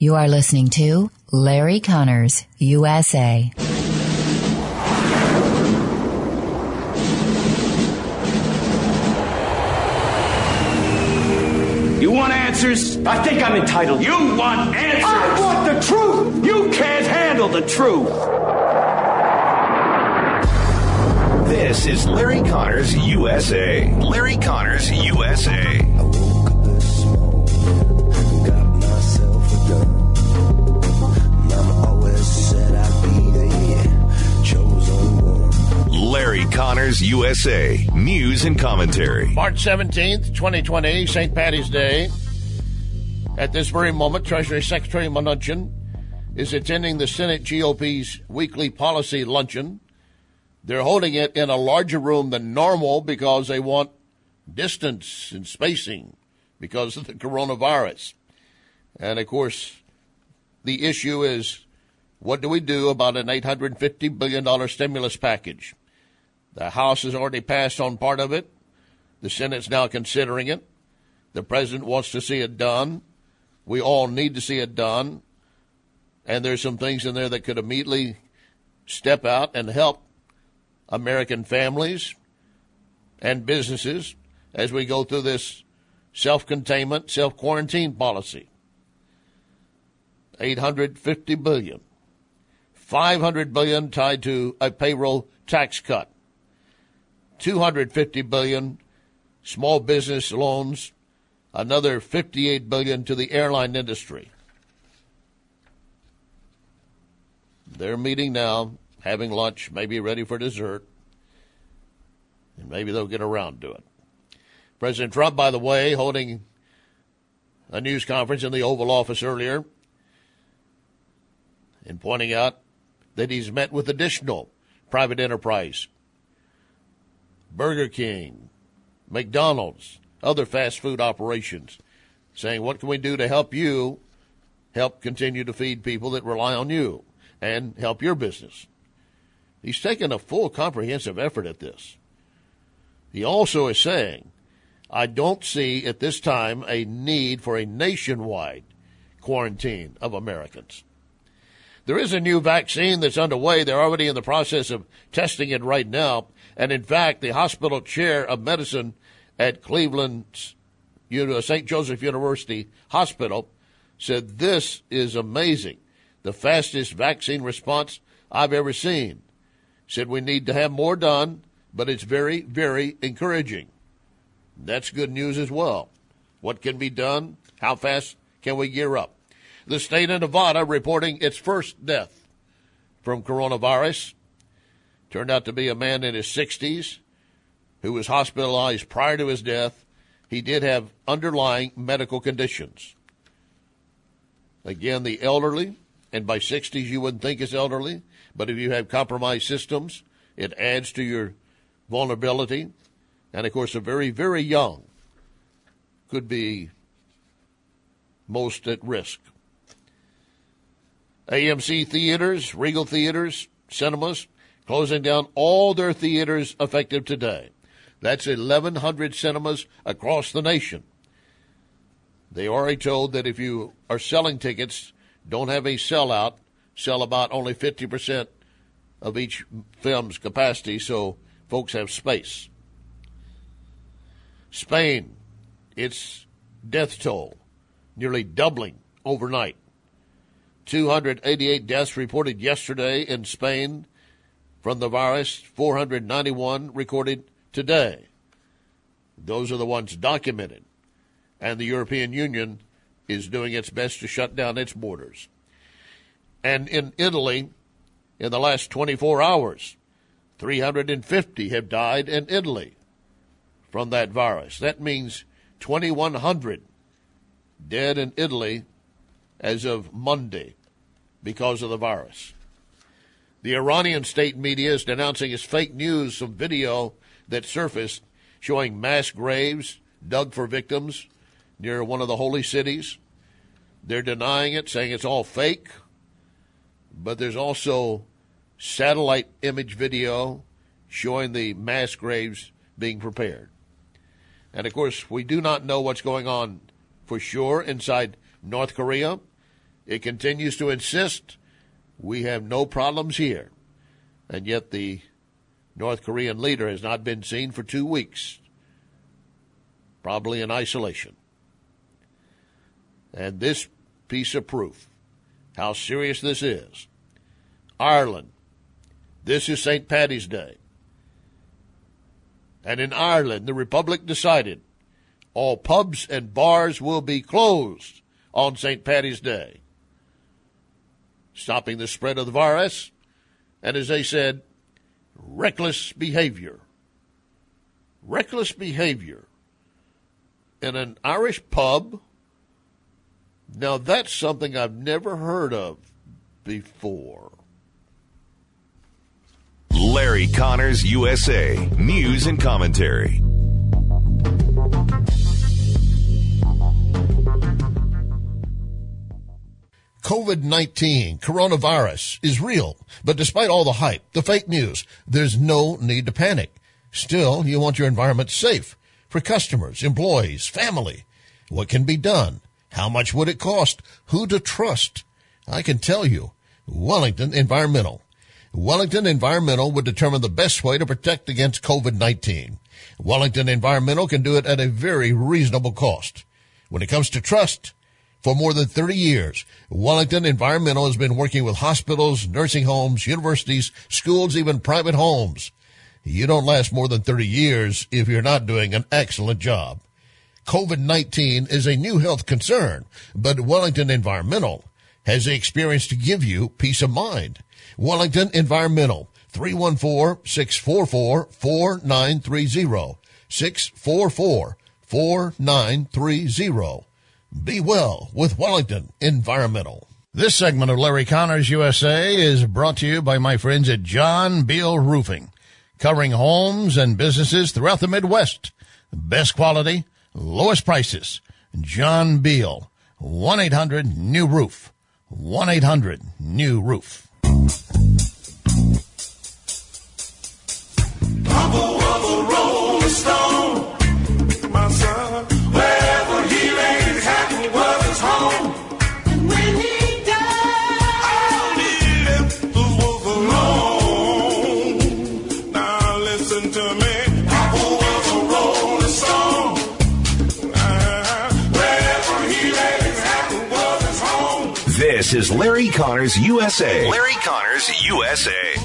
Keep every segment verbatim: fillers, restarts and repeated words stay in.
You are listening to Larry Connors, U S A. You want answers? I think I'm entitled. You want answers? I want the truth! You can't handle the truth! This is Larry Connors, U S A. Larry Connors, U S A. I woke up this morning, got myself a gun. Mama always said I'd be the chosen one. Larry Connors, U S A. News and commentary. March seventeenth, twenty twenty, Saint Patty's Day. At this very moment, Treasury Secretary Mnuchin is attending the Senate G O P's weekly policy luncheon. They're holding it in a larger room than normal because they want distance and spacing because of the coronavirus. And, of course, the issue is, what do we do about an eight hundred fifty billion dollars stimulus package? The House has already passed on part of it. The Senate's now considering it. The President wants to see it done. We all need to see it done. And there's some things in there that could immediately step out and help American families and businesses as we go through this self-containment, self-quarantine policy. eight hundred fifty billion dollars. five hundred billion dollars tied to a payroll tax cut. two hundred fifty billion dollars small business loans. Another fifty-eight billion dollars to the airline industry. They're meeting now, having lunch, maybe ready for dessert, and maybe they'll get around to it. President Trump, by the way, holding a news conference in the Oval Office earlier and pointing out that he's met with additional private enterprise, Burger King, McDonald's, other fast food operations, saying, what can we do to help you help continue to feed people that rely on you and help your business? He's taken a full comprehensive effort at this. He also is saying, I don't see at this time a need for a nationwide quarantine of Americans. There is a new vaccine that's underway. They're already in the process of testing it right now. And in fact, the hospital chair of medicine at Cleveland's Saint Joseph University Hospital said this is amazing, the fastest vaccine response I've ever seen. Said we need to have more done, but it's very, very encouraging. That's good news as well. What can be done? How fast can we gear up? The state of Nevada reporting its first death from coronavirus. Turned out to be a man in his sixties who was hospitalized prior to his death. He did have underlying medical conditions. Again, the elderly, and by sixties you wouldn't think it's elderly, but if you have compromised systems, it adds to your vulnerability. And, of course, the very, very young could be most at risk. A M C theaters, Regal theaters, cinemas, closing down all their theaters effective today. That's eleven hundred cinemas across the nation. They already told that if you are selling tickets, don't have a sellout, sell about only fifty percent of each film's capacity so folks have space. Spain, its death toll nearly doubling overnight. two hundred eighty-eight deaths reported yesterday in Spain from the virus, four hundred ninety-one recorded today. Those are the ones documented. And the European Union is doing its best to shut down its borders. And in Italy, in the last twenty-four hours, three hundred fifty have died in Italy from that virus. That means twenty-one hundred dead in Italy as of Monday because of the virus. The Iranian state media is denouncing as fake news some video that surfaced showing mass graves dug for victims near one of the holy cities. They're denying it, saying it's all fake. But there's also satellite image video showing the mass graves being prepared. And, of course, we do not know what's going on for sure inside North Korea. It continues to insist we have no problems here. And yet the North Korean leader has not been seen for two weeks, probably in isolation. And this piece of proof, how serious this is. Ireland, this is Saint Paddy's Day. And in Ireland, the Republic decided all pubs and bars will be closed on Saint Paddy's Day, stopping the spread of the virus, and as they said, reckless behavior. Reckless behavior in an Irish pub. Now, that's something I've never heard of before. Larry Connors, U S A. News and commentary. COVID nineteen, coronavirus, is real. But despite all the hype, the fake news, there's no need to panic. Still, you want your environment safe for customers, employees, family. What can be done? How much would it cost? Who to trust? I can tell you, Wellington Environmental. Wellington Environmental would determine the best way to protect against COVID nineteen. Wellington Environmental can do it at a very reasonable cost. When it comes to trust, for more than thirty years, Wellington Environmental has been working with hospitals, nursing homes, universities, schools, even private homes. You don't last more than thirty years if you're not doing an excellent job. COVID nineteen is a new health concern, but Wellington Environmental has the experience to give you peace of mind. Wellington Environmental, three one four, six four four, four nine three zero, six four four, four nine three zero. Be well with Wellington Environmental. This segment of Larry Connors U S A is brought to you by my friends at John Beal Roofing, covering homes and businesses throughout the Midwest. Best quality, lowest prices. John Beal, one eight hundred new roof, one eight hundred new roof. Uncle was a rolling stone, my son. Wherever he laid his hat was his home. And when he died, all he left was alone. Now listen to me. Uncle was a rolling stone. Uh, wherever he laid his hat was his home. This is Larry Connors, U S A. Larry Connors, U S A.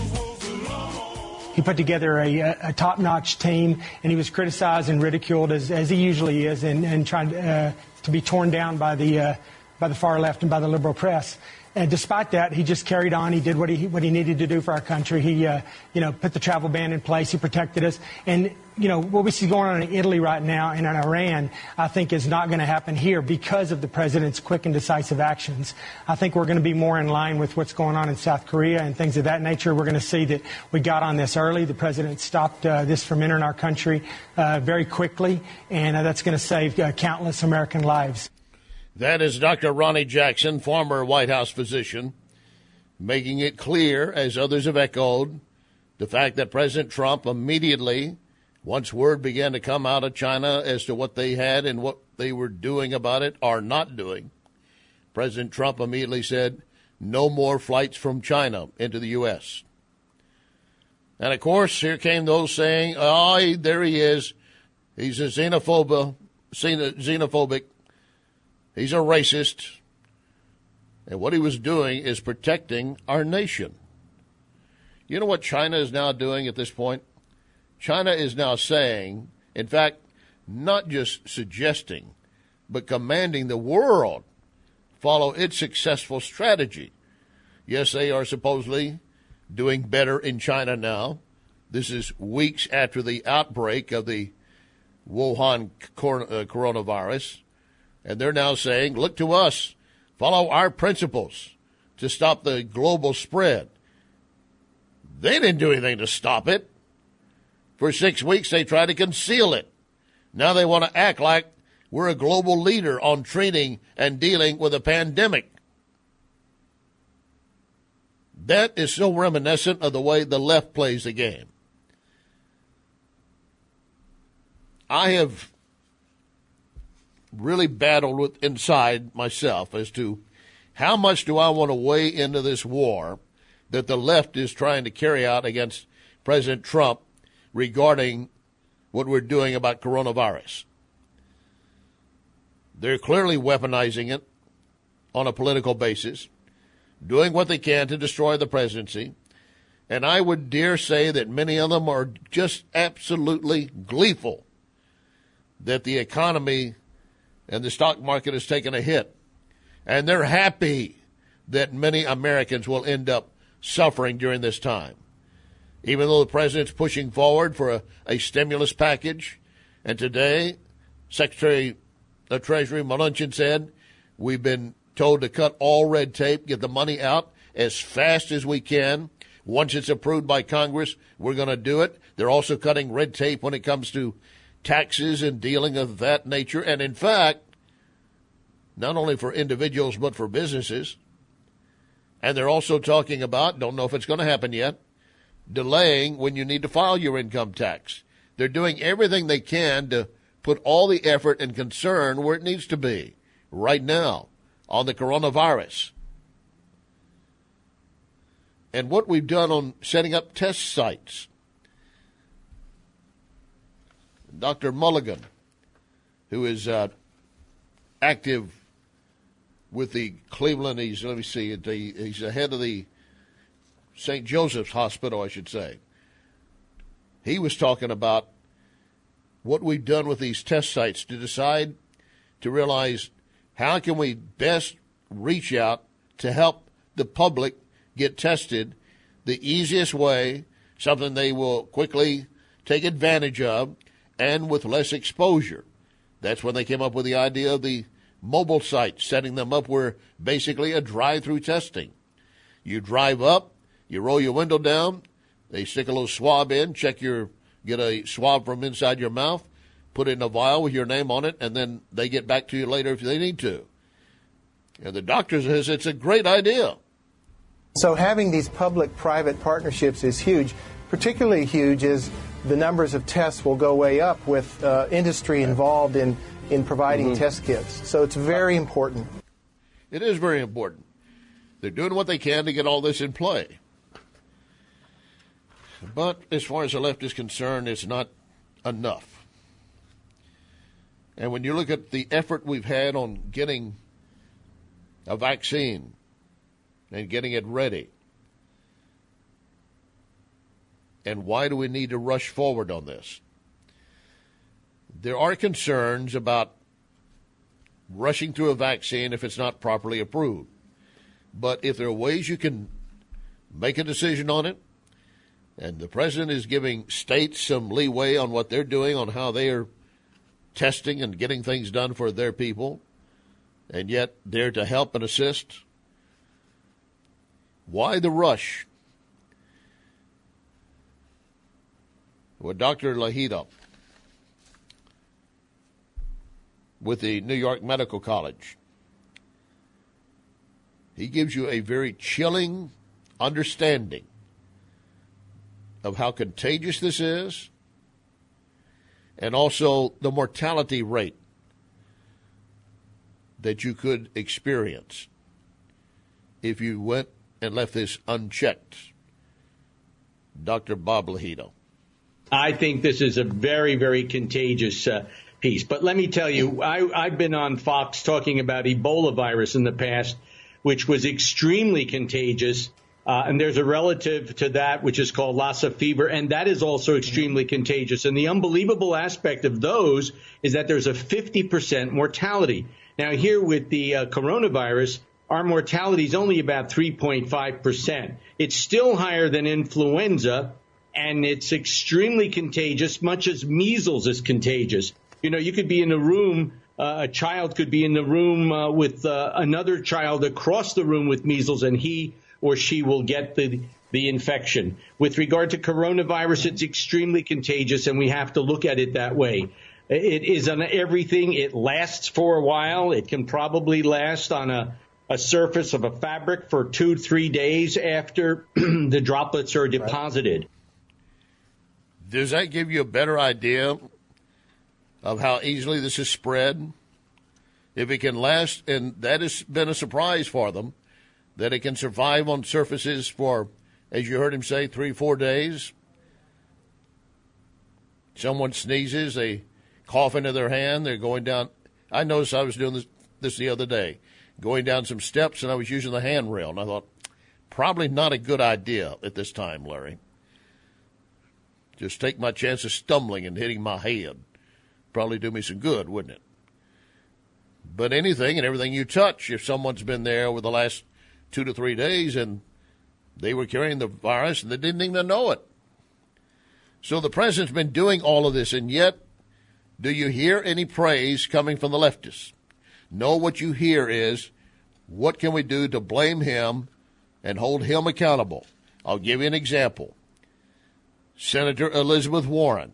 He put together a, a top-notch team, and he was criticized and ridiculed as, as he usually is, and, and trying to, uh, to be torn down by the uh, by the far left and by the liberal press. And despite that, he just carried on. He did what he what he needed to do for our country. He, uh, you know, put the travel ban in place. He protected us. And you know what we see going on in Italy right now and in Iran, I think, is not going to happen here because of the president's quick and decisive actions. I think we're going to be more in line with what's going on in South Korea and things of that nature. We're going to see that we got on this early. The president stopped uh, this from entering our country uh, very quickly, and uh, that's going to save uh, countless American lives. That is Doctor Ronnie Jackson, former White House physician, making it clear, as others have echoed, the fact that President Trump immediately, once word began to come out of China as to what they had and what they were doing about it or not doing, President Trump immediately said, no more flights from China into the U S. And, of course, here came those saying, oh, there he is. He's a xenophobe, xenophobic. He's a racist, and what he was doing is protecting our nation. You know what China is now doing at this point? China is now saying, in fact, not just suggesting, but commanding the world follow its successful strategy. Yes, they are supposedly doing better in China now. This is weeks after the outbreak of the Wuhan coronavirus. And they're now saying, look to us, follow our principles to stop the global spread. They didn't do anything to stop it. For six weeks, they tried to conceal it. Now they want to act like we're a global leader on treating and dealing with a pandemic. That is so reminiscent of the way the left plays the game. I have really battled with inside myself as to How much do I want to weigh into this war that the left is trying to carry out against President Trump regarding what we're doing about coronavirus? They're clearly weaponizing it on a political basis, doing what they can to destroy the presidency. And I would dare say that many of them are just absolutely gleeful that the economy and the stock market has taken a hit. And they're happy that many Americans will end up suffering during this time. Even though the president's pushing forward for a, a stimulus package, and today Secretary of Treasury Mnuchin said, we've been told to cut all red tape, get the money out as fast as we can. Once it's approved by Congress, we're going to do it. They're also cutting red tape when it comes to taxes and dealing of that nature. And in fact, not only for individuals, but for businesses. And they're also talking about, don't know if it's going to happen yet, delaying when you need to file your income tax. They're doing everything they can to put all the effort and concern where it needs to be right now on the coronavirus. And what we've done on setting up test sites. Doctor Mulligan, who is uh, active with the Cleveland, he's, let me see, the, he's the head of the Saint Joseph's Hospital, I should say. He was talking about what we've done with these test sites to decide, to realize how can we best reach out to help the public get tested the easiest way, something they will quickly take advantage of, and with less exposure. That's when they came up with the idea of the mobile sites, setting them up where basically a drive-through testing. You drive up, you roll your window down, they stick a little swab in, check your, get a swab from inside your mouth, put it in a vial with your name on it, and then they get back to you later if they need to. And the doctor says it's a great idea. So having these public-private partnerships is huge. Particularly huge is the numbers of tests will go way up with uh, industry involved in, in providing mm-hmm. test kits. So it's very important. It is very important. They're doing what they can to get all this in play. But as far as the left is concerned, it's not enough. And when you look at the effort we've had on getting a vaccine and getting it ready, and why do we need to rush forward on this? There are concerns about rushing through a vaccine if it's not properly approved. But if there are ways you can make a decision on it, and the president is giving states some leeway on what they're doing, on how they are testing and getting things done for their people, and yet they're to help and assist, why the rush? With Doctor Lahita with the New York Medical College, he gives you a very chilling understanding of how contagious this is, and also the mortality rate that you could experience if you went and left this unchecked. Doctor Bob Lahita. I think this is a very, very contagious uh, piece. But let me tell you, I, I've been on Fox talking about Ebola virus in the past, which was extremely contagious. Uh, and there's a relative to that, which is called Lassa fever, and that is also extremely contagious. And the unbelievable aspect of those is that there's a fifty percent mortality. Now, here with the uh, coronavirus, our mortality is only about three point five percent. It's still higher than influenza, and it's extremely contagious, much as measles is contagious. You know, you could be in a room, uh, a child could be in the room uh, with uh, another child across the room with measles, and he or she will get the the infection. With regard to coronavirus, it's extremely contagious, and we have to look at it that way. It is on everything. It lasts for a while. It can probably last on a, a surface of a fabric for two, three days after the droplets are deposited. Does that give you a better idea of how easily this is spread? if it can last, and that has been a surprise for them, that it can survive on surfaces for, as you heard him say, three, four days. Someone sneezes, they cough into their hand, they're going down. I noticed I was doing this, this the other day, going down some steps, and I was using the handrail, and I thought, probably not a good idea at this time, Larry. Just take my chance of stumbling and hitting my head. Probably do me some good, wouldn't it? But anything and everything you touch, if someone's been there over the last two to three days and they were carrying the virus and they didn't even know it. So the president's been doing all of this, and yet, do you hear any praise coming from the leftists? No, what you hear is, what can we do to blame him and hold him accountable? I'll give you an example. Senator Elizabeth Warren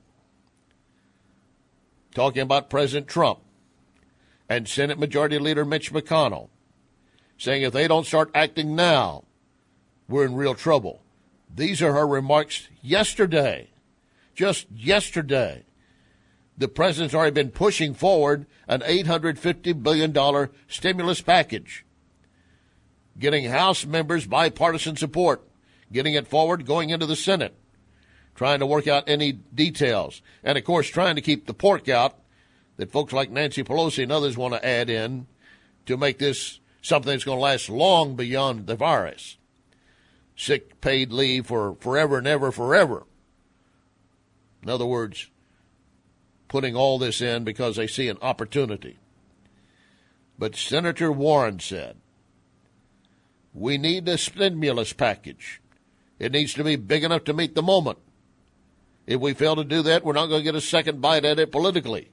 talking about President Trump and Senate Majority Leader Mitch McConnell saying if they don't start acting now, we're in real trouble. These are her remarks yesterday, just yesterday. The president's already been pushing forward an eight hundred fifty billion dollars stimulus package, getting House members bipartisan support, getting it forward, going into the Senate, trying to work out any details, and, of course, trying to keep the pork out that folks like Nancy Pelosi and others want to add in to make this something that's going to last long beyond the virus. Sick paid leave for forever and ever, forever. In other words, putting all this in because they see an opportunity. But Senator Warren said, we need a stimulus package. It needs to be big enough to meet the moment. If we fail to do that, we're not going to get a second bite at it politically.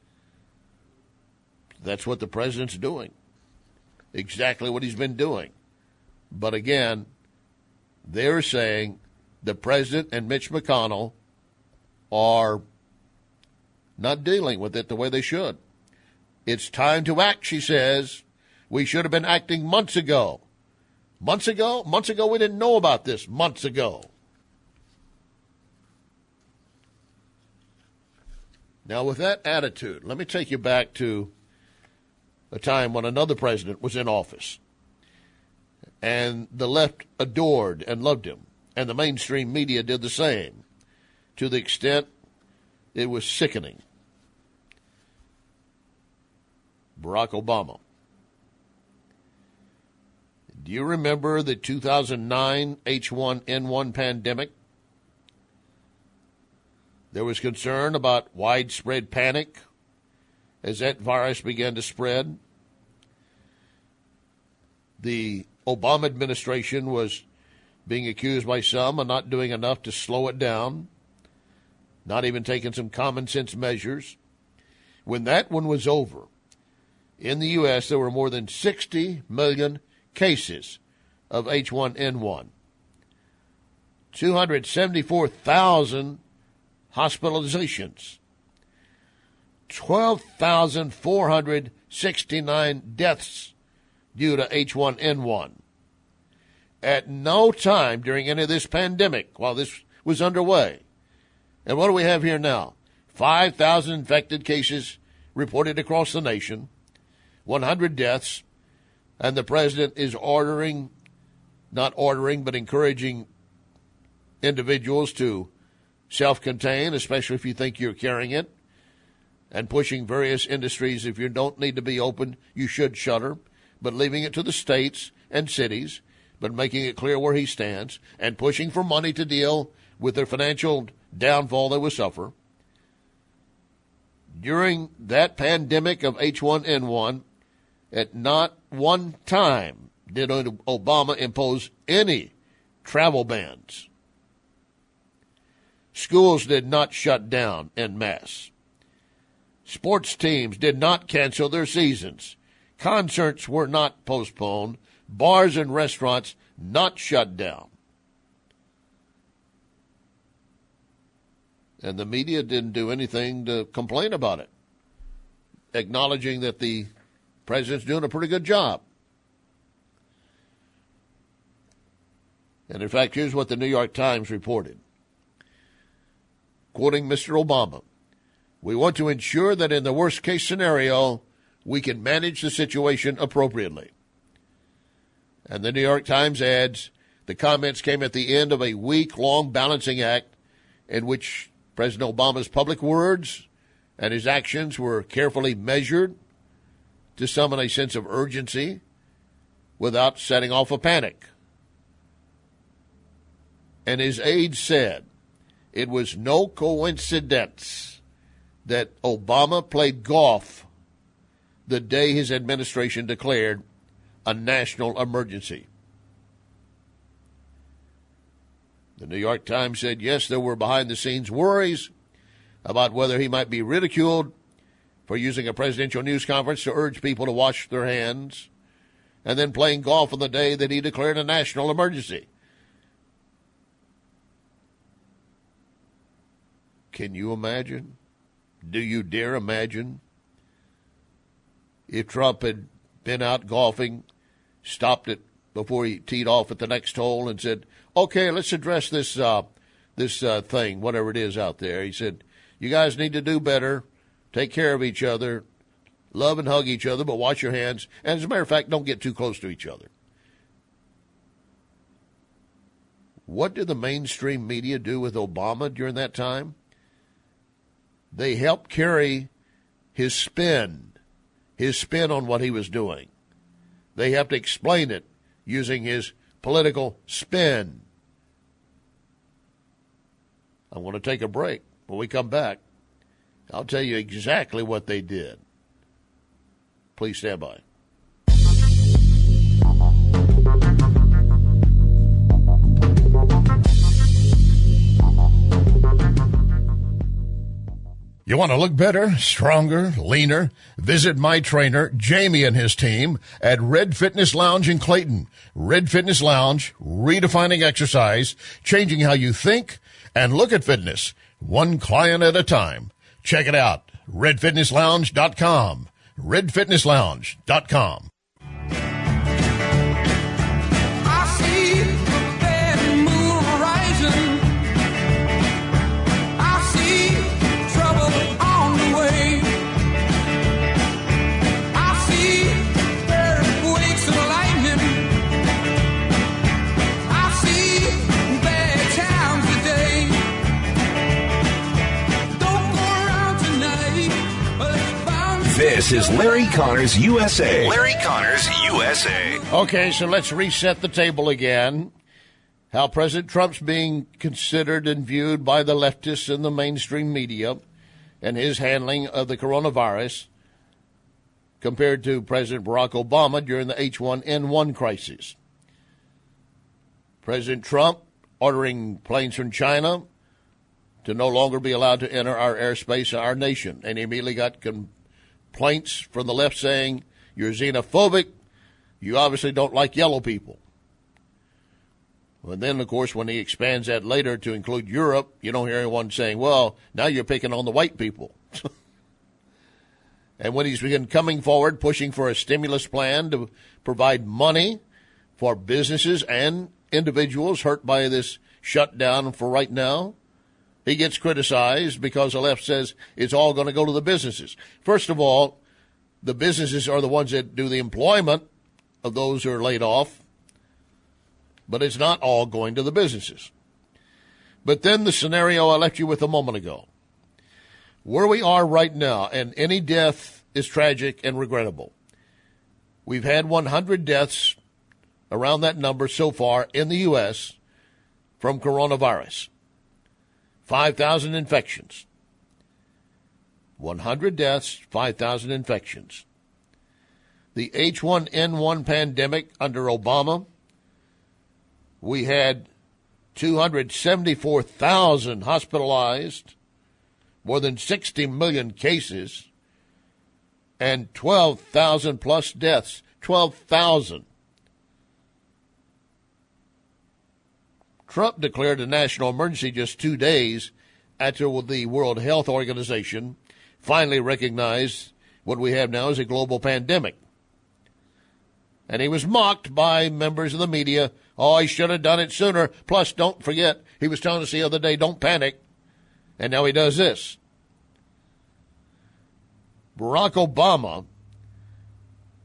That's what the president's doing. Exactly what he's been doing. But again, they're saying the president and Mitch McConnell are not dealing with it the way they should. It's time to act, she says. We should have been acting months ago. Months ago? Months ago, we didn't know about this. Months ago. Now, with that attitude, let me take you back to a time when another president was in office, and the left adored and loved him, and the mainstream media did the same, to the extent it was sickening. Barack Obama. Do you remember the two thousand nine H one N one pandemic? There was concern about widespread panic as that virus began to spread. The Obama administration was being accused by some of not doing enough to slow it down, not even taking some common sense measures. When that one was over, in the U S there were more than sixty million cases of H one N one. two hundred seventy-four thousand hospitalizations, twelve thousand four hundred sixty-nine deaths due to H one N one. At no time during any of this pandemic, while this was underway, and what do we have here now? five thousand infected cases reported across the nation, one hundred deaths, and the president is ordering, not ordering, but encouraging individuals to self-contain, especially if you think you're carrying it, and pushing various industries. If you don't need to be open, you should shutter, but leaving it to the states and cities, but making it clear where he stands, and pushing for money to deal with their financial downfall they will suffer. During that pandemic of H one N one, at not one time did Obama impose any travel bans. Schools did not shut down en masse. Sports teams did not cancel their seasons. Concerts were not postponed. Bars and restaurants not shut down. And the media didn't do anything to complain about it, acknowledging that the president's doing a pretty good job. And in fact, here's what the New York Times reported. Quoting Mister Obama, we want to ensure that in the worst case scenario, we can manage the situation appropriately. And the New York Times adds, the comments came at the end of a week-long balancing act in which President Obama's public words and his actions were carefully measured to summon a sense of urgency without setting off a panic. And his aides said it was no coincidence that Obama played golf the day his administration declared a national emergency. The New York Times said, yes, there were behind-the-scenes worries about whether he might be ridiculed for using a presidential news conference to urge people to wash their hands and then playing golf on the day that he declared a national emergency. Can you imagine? Do you dare imagine if Trump had been out golfing, stopped it before he teed off at the next hole and said, okay, let's address this uh, this uh, thing, whatever it is out there. He said, you guys need to do better, take care of each other, love and hug each other, but wash your hands. And as a matter of fact, don't get too close to each other. What did the mainstream media do with Obama during that time? They helped carry his spin, his spin on what he was doing. They have to explain it using his political spin. I want to take a break. When we come back, I'll tell you exactly what they did. Please stand by. You want to look better, stronger, leaner? Visit my trainer, Jamie, and his team at Red Fitness Lounge in Clayton. Red Fitness Lounge, redefining exercise, changing how you think and look at fitness, one client at a time. Check it out, red fitness lounge dot com. red fitness lounge dot com. This is Larry Connors U S A. Larry Connors U S A. Okay, so let's reset the table again. How President Trump's being considered and viewed by the leftists and the mainstream media and his handling of the coronavirus compared to President Barack Obama during the H one N one crisis. President Trump ordering planes from China to no longer be allowed to enter our airspace and our nation, and he immediately got con- complaints from the left saying, you're xenophobic, you obviously don't like yellow people. And then, of course, when he expands that later to include Europe, you don't hear anyone saying, well, now you're picking on the white people. And when he's begun coming forward, pushing for a stimulus plan to provide money for businesses and individuals hurt by this shutdown for right now, he gets criticized because the left says it's all going to go to the businesses. First of all, the businesses are the ones that do the employment of those who are laid off, but it's not all going to the businesses. But then the scenario I left you with a moment ago. Where we are right now, and any death is tragic and regrettable. We've had one hundred deaths, around that number so far, in the U S from coronavirus. five thousand infections. one hundred deaths, five thousand infections. The H one N one pandemic under Obama, we had two hundred seventy-four thousand hospitalized, more than sixty million cases, and twelve thousand plus deaths. twelve thousand. Trump declared a national emergency just two days after the World Health Organization finally recognized what we have now as a global pandemic. And he was mocked by members of the media. Oh, he should have done it sooner. Plus, don't forget, he was telling us the other day, don't panic. And now he does this. Barack Obama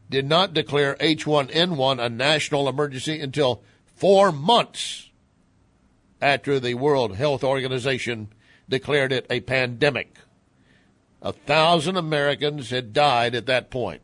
did not declare H one N one a national emergency until four months after the World Health Organization declared it a pandemic. A thousand Americans had died at that point.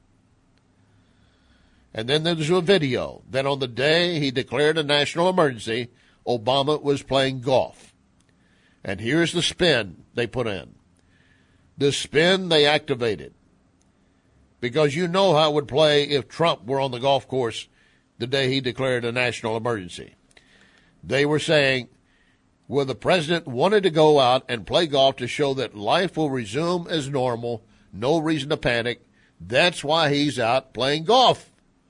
And then there's a video that on the day he declared a national emergency, Obama was playing golf. And here's the spin they put in. The spin they activated. Because you know how it would play if Trump were on the golf course the day he declared a national emergency. They were saying, well, the president wanted to go out and play golf to show that life will resume as normal, no reason to panic. That's why he's out playing golf.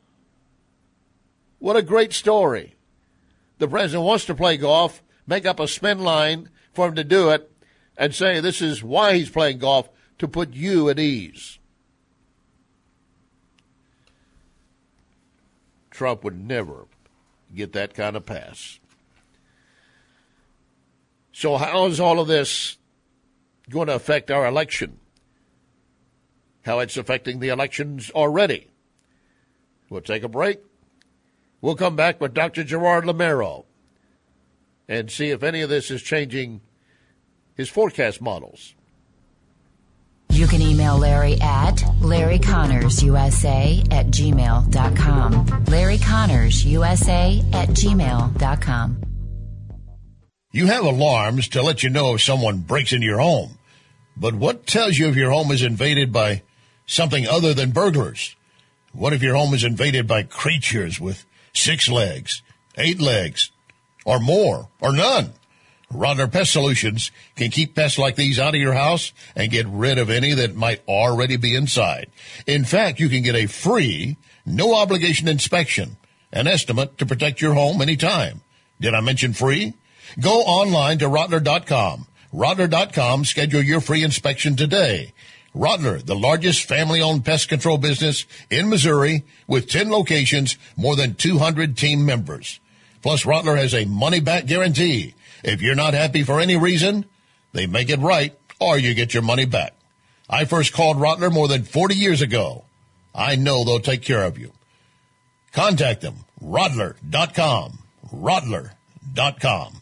What a great story. The president wants to play golf, make up a spin line for him to do it, and say this is why he's playing golf, to put you at ease. Trump would never get that kind of pass. So how is all of this going to affect our election? How it's affecting the elections already? We'll take a break. We'll come back with Doctor Gerard Lameiro and see if any of this is changing his forecast models. You can email Larry at Larry Connors U S A at gmail dot com. Larry Connors U S A at gmail dot com. You have alarms to let you know if someone breaks into your home. But what tells you if your home is invaded by something other than burglars? What if your home is invaded by creatures with six legs, eight legs, or more, or none? Rodler Pest Solutions can keep pests like these out of your house and get rid of any that might already be inside. In fact, you can get a free, no-obligation inspection, an estimate to protect your home anytime. Did I mention free? Go online to Rodler dot com. Rodler dot com, schedule your free inspection today. Rodler, the largest family-owned pest control business in Missouri with ten locations, more than two hundred team members. Plus, Rodler has a money-back guarantee. If you're not happy for any reason, they make it right or you get your money back. I first called Rodler more than forty years ago. I know they'll take care of you. Contact them, Rodler dot com. Rodler dot com.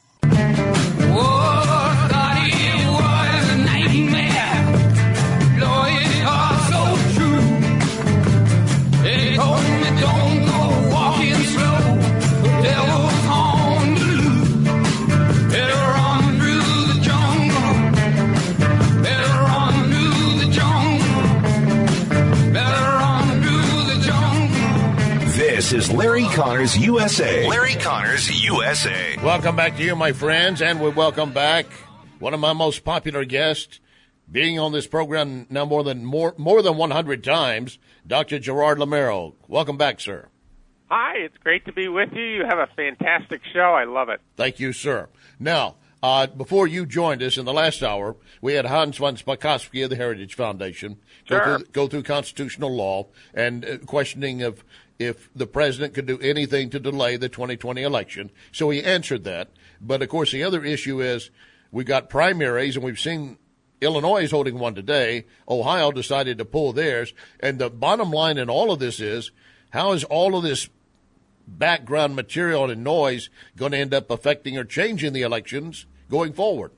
This is Larry Connors U S A. Larry Connors U S A. Welcome back to you, my friends, and we welcome back one of my most popular guests, being on this program now more than more more than one hundred times, Doctor Gerard Lameiro. Welcome back, sir. Hi, it's great to be with you. You have a fantastic show. I love it. Thank you, sir. Now, uh, before you joined us in the last hour, we had Hans von Spakovsky of the Heritage Foundation go, Sure. through, go through constitutional law and uh, questioning of if the president could do anything to delay the twenty twenty election. So he answered that. But, of course, the other issue is we got primaries, and we've seen Illinois is holding one today. Ohio decided to pull theirs. And the bottom line in all of this is, how is all of this background material and noise going to end up affecting or changing the elections going forward?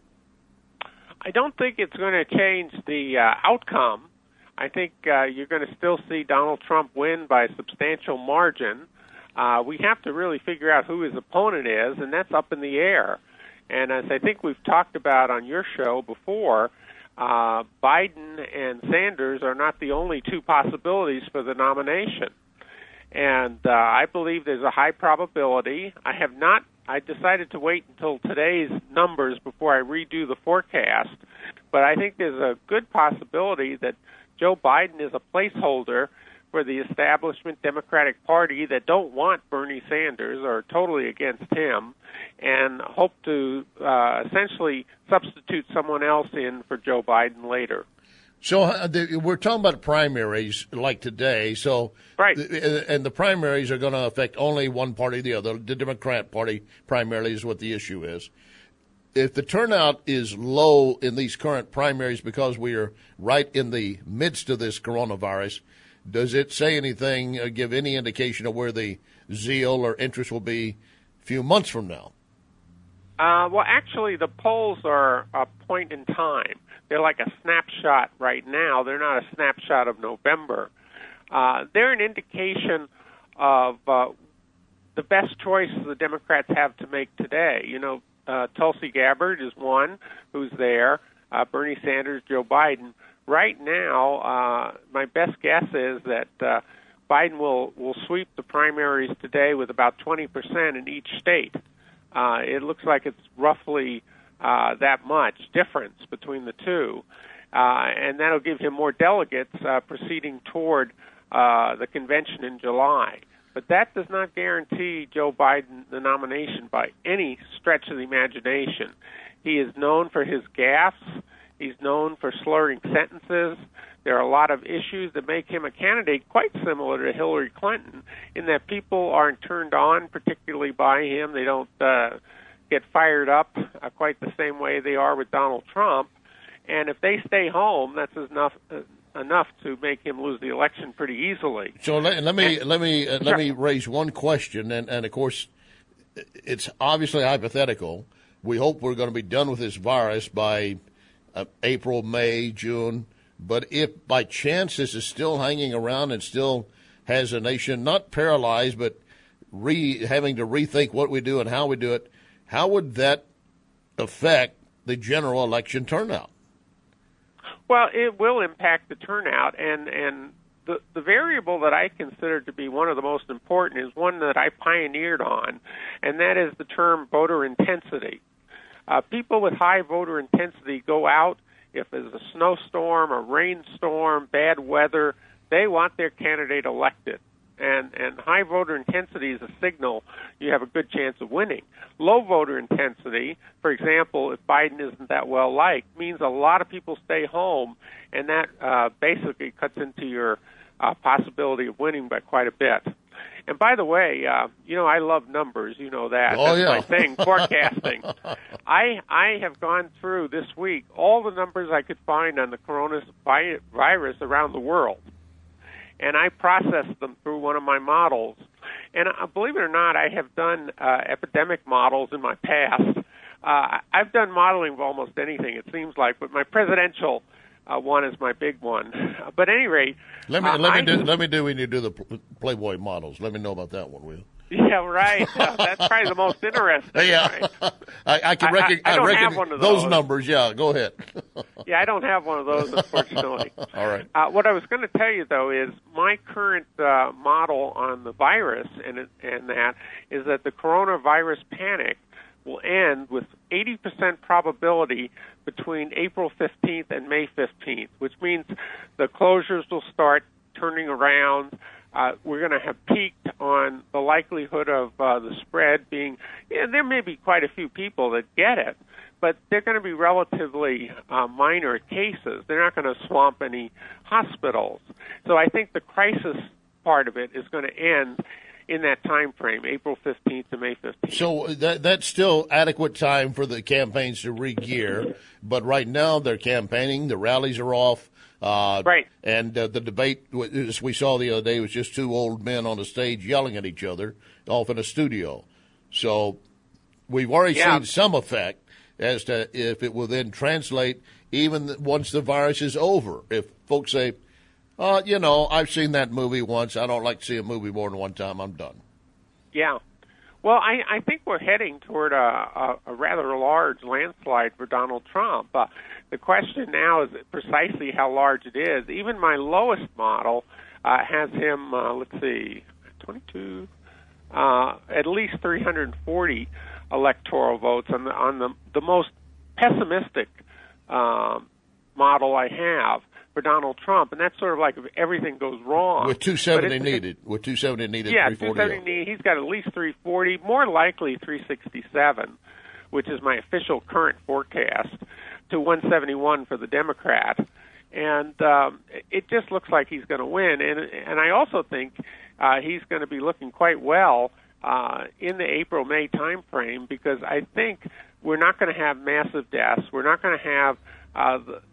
I don't think it's going to change the uh, outcome. I think uh, you're going to still see Donald Trump win by a substantial margin. Uh, we have to really figure out who his opponent is, and that's up in the air. And as I think we've talked about on your show before, uh, Biden and Sanders are not the only two possibilities for the nomination. And uh, I believe there's a high probability. I have not, I decided to wait until today's numbers before I redo the forecast, but I think there's a good possibility that Joe Biden is a placeholder for the establishment Democratic Party that don't want Bernie Sanders or are totally against him and hope to uh, essentially substitute someone else in for Joe Biden later. So uh, the, we're talking about primaries like today. So right, the, and the primaries are going to affect only one party or the other. The Democrat Party primarily is what the issue is. If the turnout is low in these current primaries because we are right in the midst of this coronavirus, Does it say anything, uh, give any indication of where the zeal or interest will be a few months from now? Uh, well, actually, the polls are a point in time. They're like a snapshot right now. They're not a snapshot of November. Uh, they're an indication of uh, the best choice the Democrats have to make today. You know, uh, Tulsi Gabbard is one who's there, uh, Bernie Sanders, Joe Biden. Right now, uh, my best guess is that uh, Biden will, will sweep the primaries today with about twenty percent in each state. Uh, it looks like it's roughly uh, that much difference between the two, uh, and that'll give him more delegates uh, proceeding toward uh, the convention in July. But that does not guarantee Joe Biden the nomination by any stretch of the imagination. He is known for his gaffes. He's known for slurring sentences. There are a lot of issues that make him a candidate quite similar to Hillary Clinton in that people aren't turned on particularly by him. They don't uh, get fired up uh, quite the same way they are with Donald Trump. And if they stay home, that's enough uh, enough to make him lose the election pretty easily. So let, let me and, let me uh, let sure. me raise one question, and, and of course, it's obviously hypothetical. We hope we're going to be done with this virus by uh, April, May, June. But if by chance this is still hanging around and still has a nation not paralyzed, but re, having to rethink what we do and how we do it, how would that affect the general election turnout? Well, it will impact the turnout, and, and the, the variable that I consider to be one of the most important is one that I pioneered on, and that is the term voter intensity. Uh, people with high voter intensity go out. If there's a snowstorm, a rainstorm, bad weather, they want their candidate elected. And, and high voter intensity is a signal you have a good chance of winning. Low voter intensity, for example, if Biden isn't that well liked, means a lot of people stay home, and that uh, basically cuts into your uh, possibility of winning by quite a bit. And by the way, uh, you know, I love numbers. You know that. Oh, That's yeah. my thing, forecasting. I I have gone through this week all the numbers I could find on the coronavirus around the world. And I processed them through one of my models. And uh, believe it or not, I have done uh, epidemic models in my past. Uh, I've done modeling of almost anything, it seems like, but my presidential uh, one is my big one. But at any rate, let me uh, let me I, do let me do when you do the Playboy models. Let me know about that one, will you? Yeah, right. Uh, that's probably the most interesting. Yeah, right? I, I can I- reckon, I- I don't reckon have one of those those. numbers. Yeah, go ahead. Yeah, I don't have one of those, unfortunately. All right. Uh, what I was going to tell you, though, is my current uh, model on the virus and, it- and that is that the coronavirus panic will end with eighty percent probability between April fifteenth and May fifteenth, which means the closures will start turning around. Uh, we're going to have peaked on the likelihood of uh, the spread being, yeah, there may be quite a few people that get it, but they're going to be relatively uh, minor cases. They're not going to swamp any hospitals. So I think the crisis part of it is going to end in that time frame, April fifteenth to May fifteenth. So that that's still adequate time for the campaigns to re-gear. But right now they're campaigning. The rallies are off. Uh, right. And uh, the debate, as we saw the other day, was just two old men on a stage yelling at each other off in a studio. So we've already Yeah. seen some effect as to if it will then translate even once the virus is over. If folks say, uh, you know, I've seen that movie once. I don't like to see a movie more than one time. I'm done. Yeah. Well, I, I think we're heading toward a, a, a rather large landslide for Donald Trump. Uh, the question now is precisely how large it is. Even my lowest model uh, has him, uh, let's see, twenty-two, uh, at least three hundred forty electoral votes on the, on the, the most pessimistic um, model I have for Donald Trump, and that's sort of like if everything goes wrong. With two seventy needed. With two seventy needed, yeah, three forty. two seventy. He's got at least three forty, more likely three sixty-seven, which is my official current forecast, to one seventy-one for the Democrat. And um, it just looks like he's going to win. And and I also think uh, he's going to be looking quite well uh, in the April-May time frame, because I think we're not going to have massive deaths. We're not going to have uh, the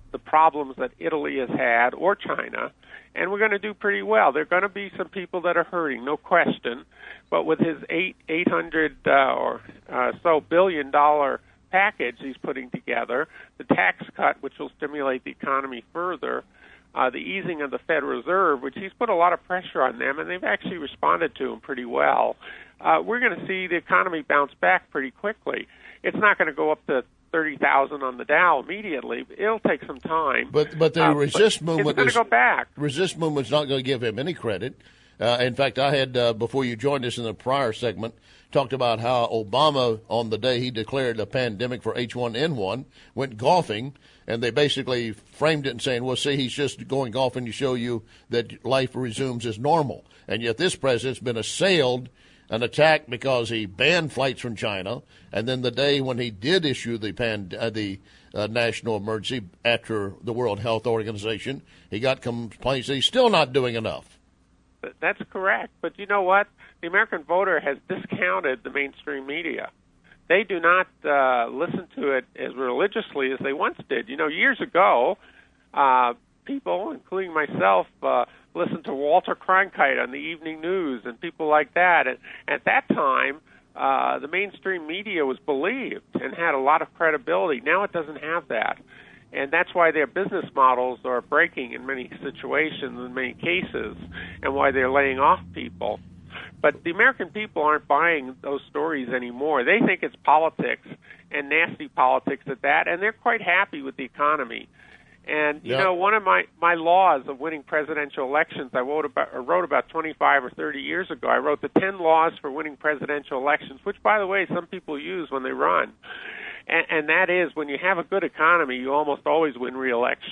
the problems that Italy has had or China, and we're going to do pretty well. There are going to be some people that are hurting, no question, but with his eight eight hundred uh, or uh, so billion dollar package he's putting together, the tax cut, which will stimulate the economy further, uh, the easing of the Fed Reserve, which he's put a lot of pressure on them, and they've actually responded to him pretty well. Uh, we're going to see the economy bounce back pretty quickly. It's not going to go up to thirty thousand on the Dow immediately. It'll take some time. But but the uh, resist but movement it's going is to go back. Resist movement's not going to give him any credit. Uh, in fact, I had uh, before you joined us in the prior segment talked about how Obama, on the day he declared a pandemic for H one N one, went golfing, and they basically framed it and saying, well, see, he's just going golfing to show you that life resumes as normal. And yet this president's been assailed, an attack because he banned flights from China, and then the day when he did issue the pan, uh, the uh, national emergency after the World Health Organization, he got complaints that he's still not doing enough. That's correct. But you know what? The American voter has discounted the mainstream media. They do not uh, listen to it as religiously as they once did. You know, years ago, uh, people, including myself, uh, listened to Walter Cronkite on the evening news and people like that. And at that time, uh, the mainstream media was believed and had a lot of credibility. Now it doesn't have that. And that's why their business models are breaking in many situations, in many cases, and why they're laying off people. But the American people aren't buying those stories anymore. They think it's politics, and nasty politics at that, and they're quite happy with the economy. And, you Yep. know, one of my, my laws of winning presidential elections, I wrote about, I wrote about twenty-five or thirty years ago. I wrote the ten laws for winning presidential elections, which, by the way, some people use when they run. And, and that is, when you have a good economy, you almost always win re-election.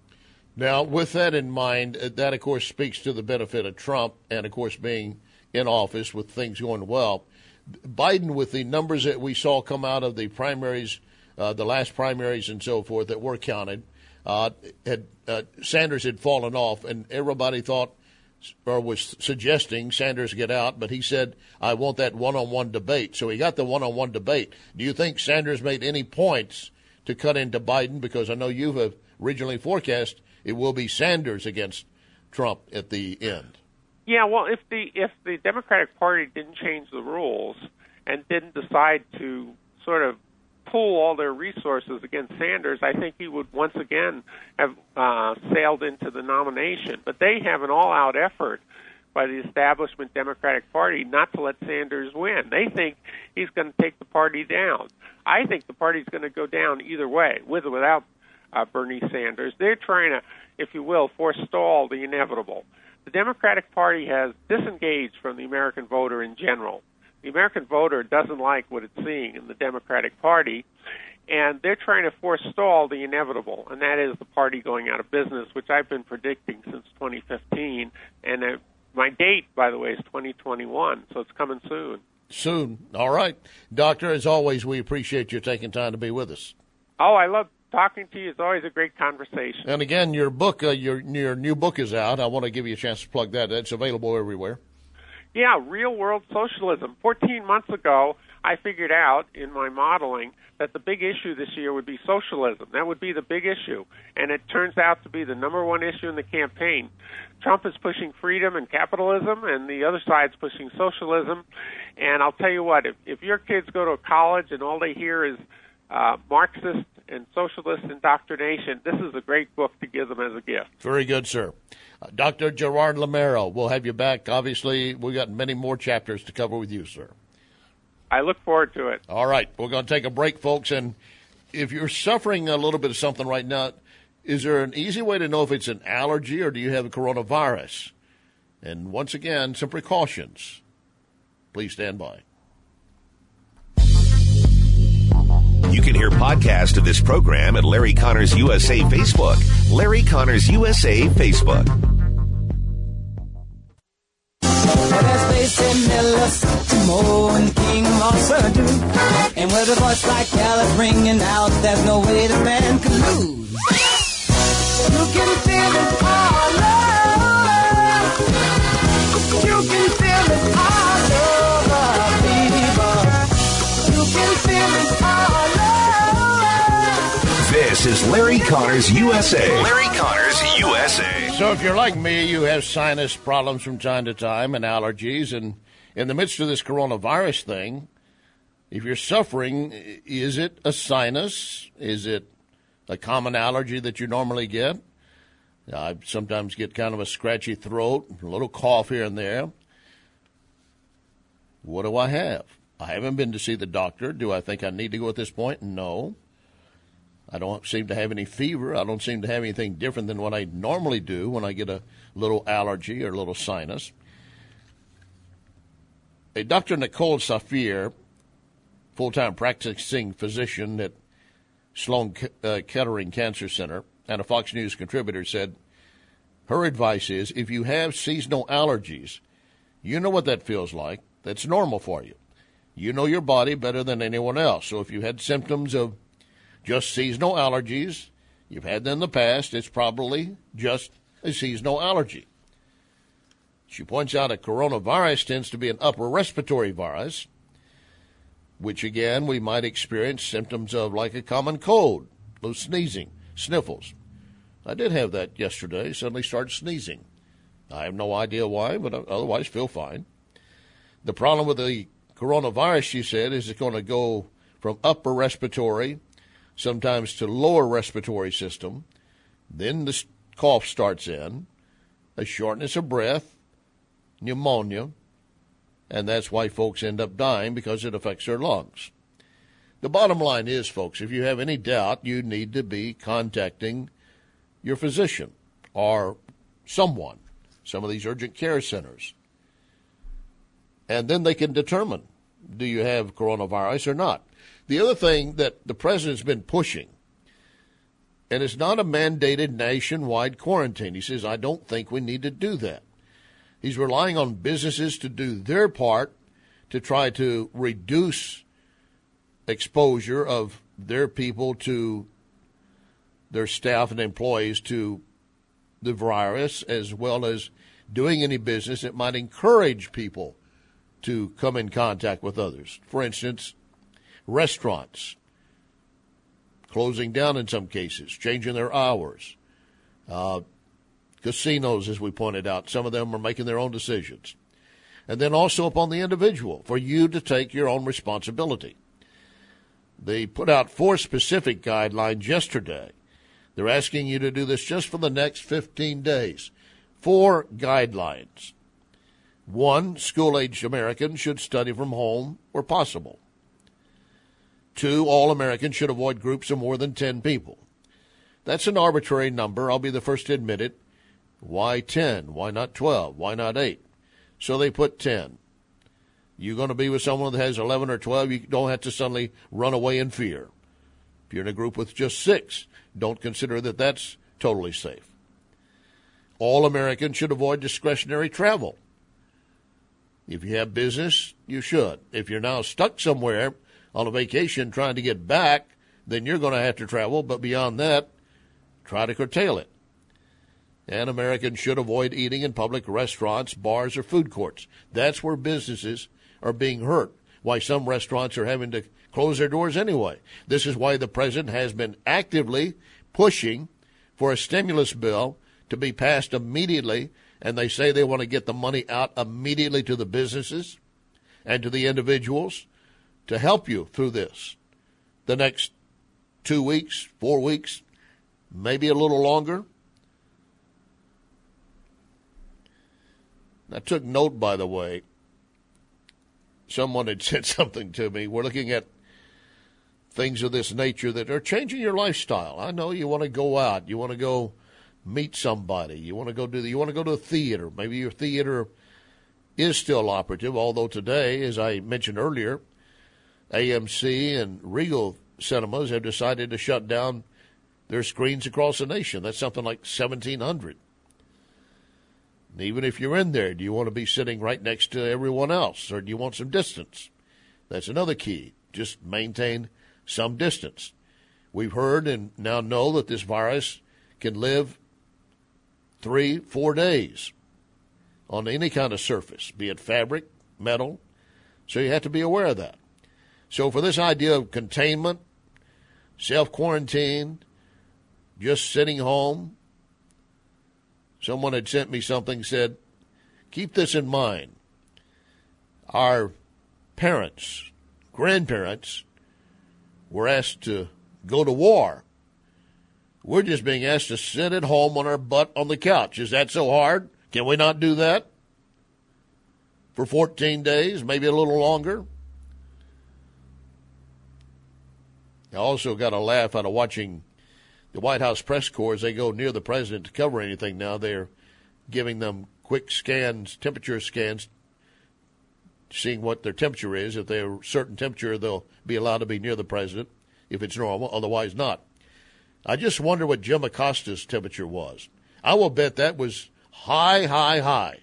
Now, with that in mind, uh, that, of course, speaks to the benefit of Trump and, of course, being in office with things going well. Biden, with the numbers that we saw come out of the primaries, uh, the last primaries and so forth that were counted, uh, had uh, Sanders had fallen off, and everybody thought or was suggesting Sanders get out, but he said, I want that one-on-one debate. So he got the one-on-one debate. Do you think Sanders made any points to cut into Biden? Because I know you have originally forecast it will be Sanders against Trump at the end. Yeah, well, if the if the Democratic Party didn't change the rules and didn't decide to sort of pool all their resources against Sanders, I think he would once again have uh, sailed into the nomination. But they have an all-out effort by the establishment Democratic Party not to let Sanders win. They think he's going to take the party down. I think the party's going to go down either way, with or without uh, Bernie Sanders. They're trying to, if you will, forestall the inevitable. The Democratic Party has disengaged from the American voter in general. The American voter doesn't like what it's seeing in the Democratic Party, and they're trying to forestall the inevitable, and that is the party going out of business, which I've been predicting since twenty fifteen. And uh, my date, by the way, is twenty twenty-one, so it's coming soon. Soon. All right. Doctor, as always, we appreciate you taking time to be with us. Oh, I love talking to you. It's always a great conversation. And again, your book, uh, your your new book is out. I want to give you a chance to plug that. It's available everywhere. Yeah, Real World Socialism. Fourteen months ago, I figured out in my modeling that the big issue this year would be socialism. That would be the big issue. And it turns out to be the number one issue in the campaign. Trump is pushing freedom and capitalism, and the other side's pushing socialism. And I'll tell you what, if, if your kids go to college and all they hear is uh, Marxist and socialist indoctrination, this is a great book to give them as a gift. Very good, sir. Uh, Doctor Gerard Lameiro, we'll have you back. Obviously, we've got many more chapters to cover with you, sir. I look forward to it. All right. We're going to take a break, folks. And if you're suffering a little bit of something right now, is there an easy way to know if it's an allergy or do you have a coronavirus? And once again, some precautions. Please stand by. You can hear podcast of this program at Larry Connors U S A Facebook. Larry Connors U S A Facebook. And King Monster do. And with a voice like Alice ringing out, there's no way the man could lose. You can feel it all over. You can feel it all over, people. You can feel it all over. This This is Larry Connors U S A. Larry Connors U S A. So if you're like me, you have sinus problems from time to time and allergies. And in the midst of this coronavirus thing, if you're suffering, is it a sinus? Is it a common allergy that you normally get? I sometimes get kind of a scratchy throat, a little cough here and there. What do I have? I haven't been to see the doctor. Do I think I need to go at this point? No. I don't seem to have any fever. I don't seem to have anything different than what I normally do when I get a little allergy or a little sinus. A Doctor Nicole Safir, full-time practicing physician at Sloan uh, Kettering Cancer Center and a Fox News contributor, said her advice is if you have seasonal allergies, you know what that feels like. That's normal for you. You know your body better than anyone else. So if you had symptoms of just seasonal allergies, you've had them in the past, it's probably just a seasonal allergy. She points out that coronavirus tends to be an upper respiratory virus, which again we might experience symptoms of like a common cold, low sneezing, sniffles. I did have that yesterday, suddenly started sneezing. I have no idea why, but otherwise feel fine. The problem with the coronavirus, she said, is it's going to go from upper respiratory sometimes to lower respiratory system. Then the cough starts in, a shortness of breath, pneumonia, and that's why folks end up dying because it affects their lungs. The bottom line is, folks, if you have any doubt, you need to be contacting your physician or someone, some of these urgent care centers. And then they can determine, do you have coronavirus or not? The other thing that the president's been pushing, and it's not a mandated nationwide quarantine. He says, I don't think we need to do that. He's relying on businesses to do their part to try to reduce exposure of their people to their staff and employees to the virus, as well as doing any business that might encourage people to come in contact with others. For instance, restaurants closing down in some cases, changing their hours. Uh, casinos, as we pointed out, some of them are making their own decisions. And then also upon the individual, for you to take your own responsibility. They put out four specific guidelines yesterday. They're asking you to do this just for the next fifteen days. Four guidelines. One, school-aged Americans should study from home where possible. Two, all Americans should avoid groups of more than ten people. That's an arbitrary number. I'll be the first to admit it. Why ten? Why not twelve? Why not eight? So they put ten. You're going to be with someone that has eleven or twelve, you don't have to suddenly run away in fear. If you're in a group with just six, don't consider that that's totally safe. All Americans should avoid discretionary travel. If you have business, you should. If you're now stuck somewhere on a vacation trying to get back, then you're going to have to travel. But beyond that, try to curtail it. And Americans should avoid eating in public restaurants, bars, or food courts. That's where businesses are being hurt, why some restaurants are having to close their doors anyway. This is why the president has been actively pushing for a stimulus bill to be passed immediately, and they say they want to get the money out immediately to the businesses and to the individuals to help you through this. The next two weeks, four weeks, maybe a little longer. I took note, by the way. Someone had said something to me. We're looking at things of this nature that are changing your lifestyle. I know you want to go out. You want to go meet somebody. You want to go do the, you want to go to a theater. Maybe your theater is still operative, although today, as I mentioned earlier, A M C and Regal cinemas have decided to shut down their screens across the nation. That's something like seventeen hundred. And even if you're in there, do you want to be sitting right next to everyone else, or do you want some distance? That's another key. Just maintain some distance. We've heard and now know that this virus can live three, four days on any kind of surface, be it fabric, metal. So you have to be aware of that. So for this idea of containment, self-quarantine, just sitting home. Someone had sent me something, said, keep this in mind. Our parents, grandparents, were asked to go to war. We're just being asked to sit at home on our butt on the couch. Is that so hard? Can we not do that for fourteen days, maybe a little longer? I also got a laugh out of watching the White House press corps as they go near the president to cover anything now. They're giving them quick scans, temperature scans, seeing what their temperature is. If they're a certain temperature, they'll be allowed to be near the president if it's normal, otherwise not. I just wonder what Jim Acosta's temperature was. I will bet that was high, high, high.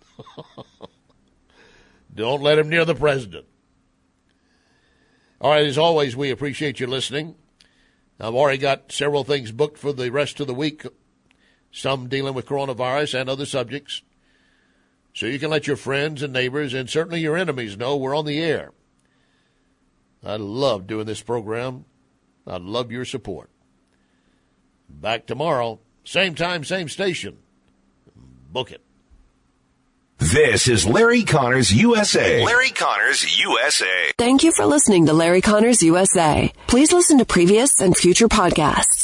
Don't let him near the president. All right, as always, we appreciate you listening. I've already got several things booked for the rest of the week, some dealing with coronavirus and other subjects. So you can let your friends and neighbors and certainly your enemies know we're on the air. I love doing this program. I love your support. Back tomorrow, same time, same station. Book it. This is Larry Connors U S A. Larry Connors U S A. Thank you for listening to Larry Connors U S A. Please listen to previous and future podcasts